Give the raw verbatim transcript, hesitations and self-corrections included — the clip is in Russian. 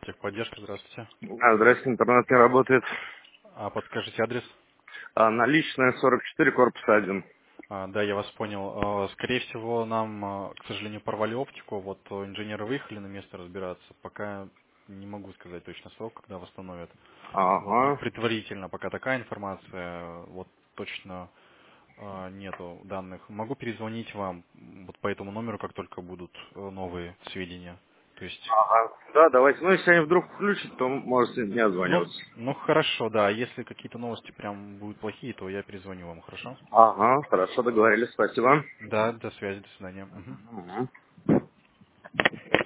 Техподдержка, здравствуйте. А, здрасте, интернет не работает. А подскажите адрес? А, наличная сорок четыре, корпус один. А, да, я вас понял. А, скорее всего, нам, а, к сожалению, порвали оптику. Вот а, инженеры выехали на место разбираться. Пока не могу сказать точно срок, когда восстановят. Вот пр- Ага. предварительно, пока такая информация, вот точно а, нету данных. Могу перезвонить вам вот по этому номеру, как только будут э, новые сведения. То есть, Ага. Да, давайте. Ну, если они вдруг включат, то можете не ну, отзваниваться. ну хорошо, да. Если какие-то новости прям будут плохие, то я перезвоню вам, хорошо? Ага, хорошо, договорились, спасибо. Да, до связи, до свидания. Мгм. Мгм.